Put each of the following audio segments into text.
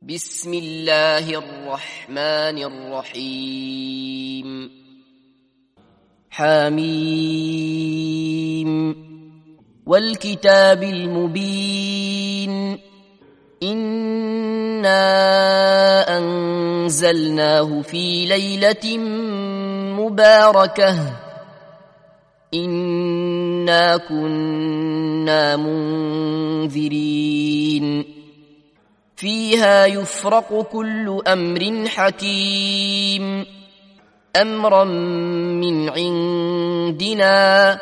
بسم الله الرحمن الرحيم حميم والكتاب المبين إنا أنزلناه في ليلة مباركة إنا كنا منذرين فيها يفرق كل أمر حكيم أمرا من عندنا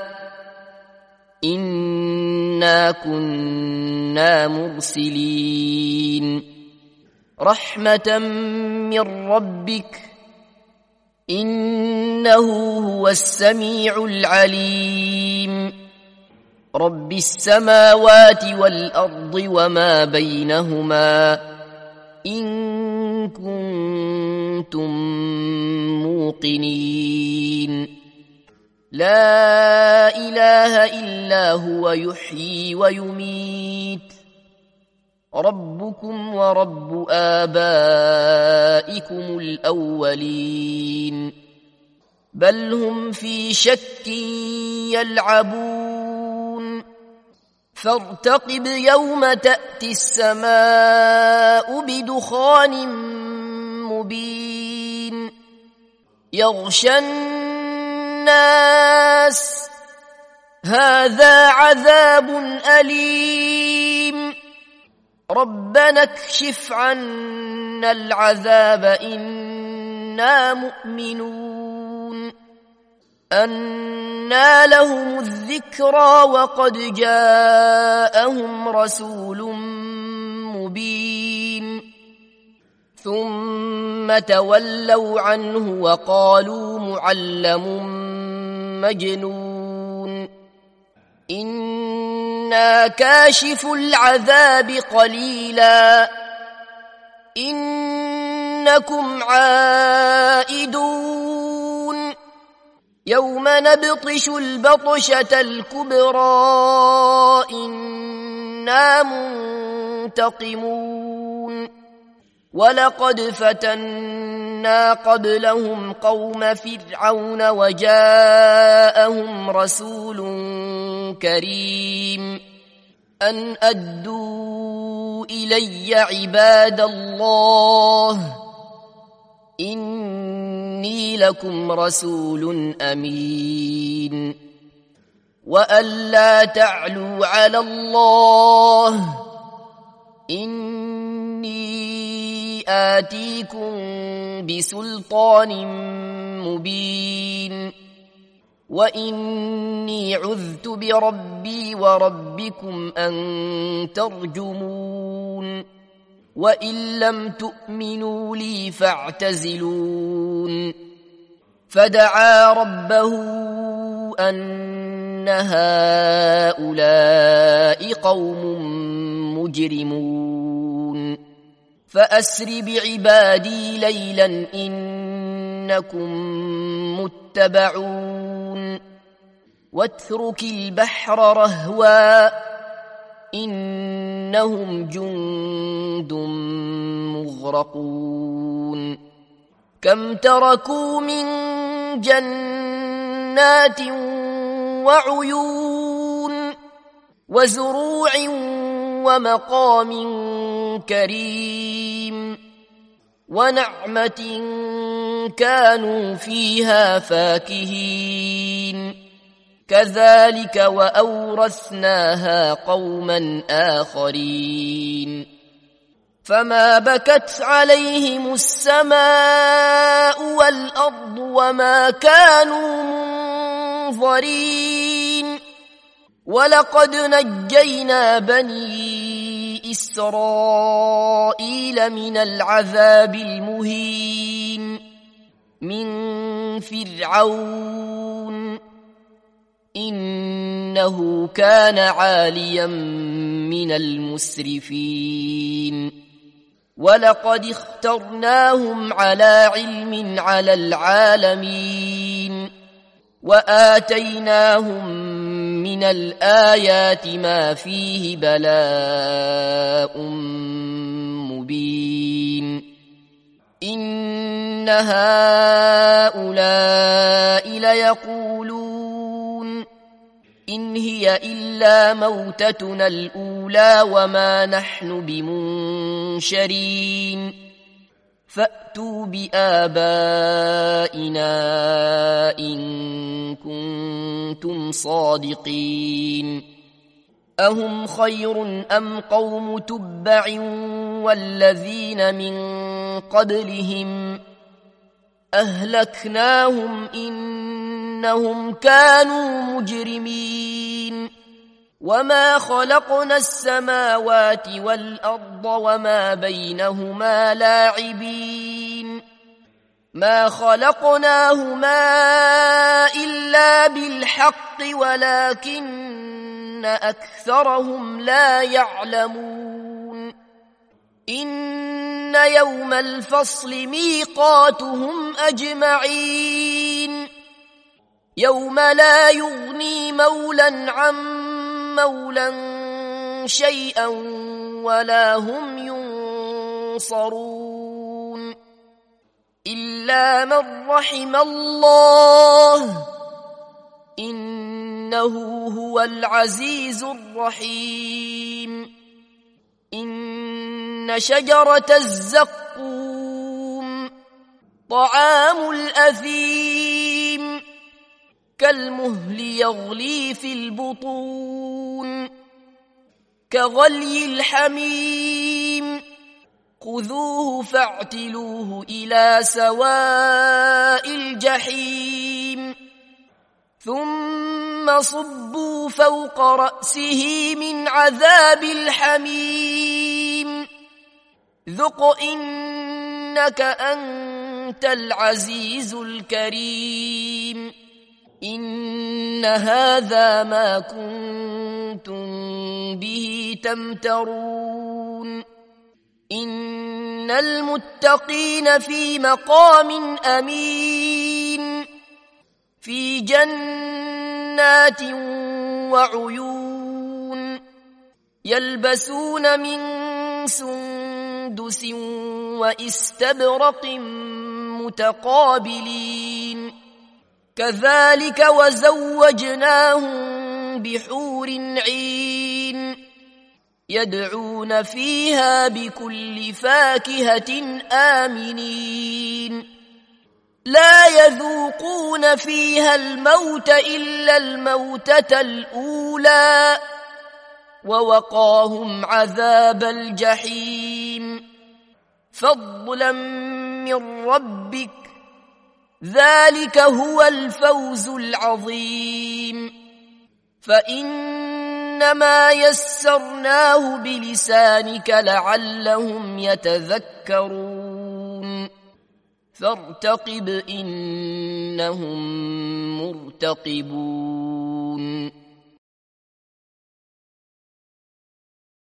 إنا كنا مرسلين رحمة من ربك إنه هو السميع العليم رب السماوات والأرض وما بينهما إن كنتم موقنين لا إله إلا هو يحيي ويميت ربكم ورب آبائكم الأولين بل هم في شك يلعبون فارتقب يوم تأتي السماء بدخان مبين يغشى الناس هذا عذاب أليم ربنا اكشف عنا العذاب إنا مؤمنون أنى لهم الذكرى وقد جاءهم رسول مبين ثم تولوا عنه وقالوا معلم مجنون إنا كاشف العذاب قليلا إنكم عائدون يوم نبطش البطشة الكبرى إنا منتقمون ولقد فتنا قبلهم قوم فرعون وجاءهم رسول كريم أن أدوا إلي عباد الله إني لكم رسول أمين وأن لا تعلوا على الله إني آتيكم بسلطان مبين وإني عذت بربي وربكم أن ترجمون وإن لم تؤمنوا لي فاعتزلون فدعا ربه أن هؤلاء قوم مجرمون فأسر بعبادي ليلا إنكم متبعون واترك البحر رهوا إنهم جند مغرقون كم تركوا من جنات وعيون وزروع ومقام كريم ونعمة كانوا فيها فاكهين كذلك وأورثناها قوما آخرين فما بكت عليهم السماء والأرض وما كانوا منظرين ولقد نجينا بني إسرائيل من العذاب المهين من فرعون إنه كان عاليا من المسرفين ولقد اخترناهم على علم على العالمين وآتيناهم من الآيات ما فيه بلاء مبين إن هؤلاء ليقولون إن هي إلا موتتنا الأولى وما نحن بمنشرين فأتوا بآبائنا إن كنتم صادقين أهم خير أم قوم تبع والذين من قبلهم أهلكناهم إنهم كانوا مجرمين وما خلقنا السماوات والأرض وما بينهما لاعبين ما خلقناهما إلا بالحق ولكن أكثرهم لا يعلمون إن يوم الفصل ميقاتهم أجمعين يوم لا يغني مولا عن مولا شيئا ولا هم ينصرون إلا من رحم الله إنه هو العزيز الرحيم إن شجرة الزقوم طعام الأثيم كالمهل يغلي في البطون كغلي الحميم خذوه فاعتلوه إلى سواء الجحيم ثم صبوا فوق رأسه من عذاب الحميم ذق إنك أنت العزيز الكريم إن هذا ما كنتم به تمترون إن المتقين في مقام أمين في جنات وعيون يلبسون من سندس وإستبرق متقابلين كذلك وزوجناهم بحور عين يدعون فيها بكل فاكهة آمنين لا يذوقون فيها الموت إلا الموتة الأولى ووقاهم عذاب الجحيم فضلا من ربك ذلك هو الفوز العظيم فإنما يسرناه بلسانك لعلهم يتذكرون فارتقب إنهم مرتقبون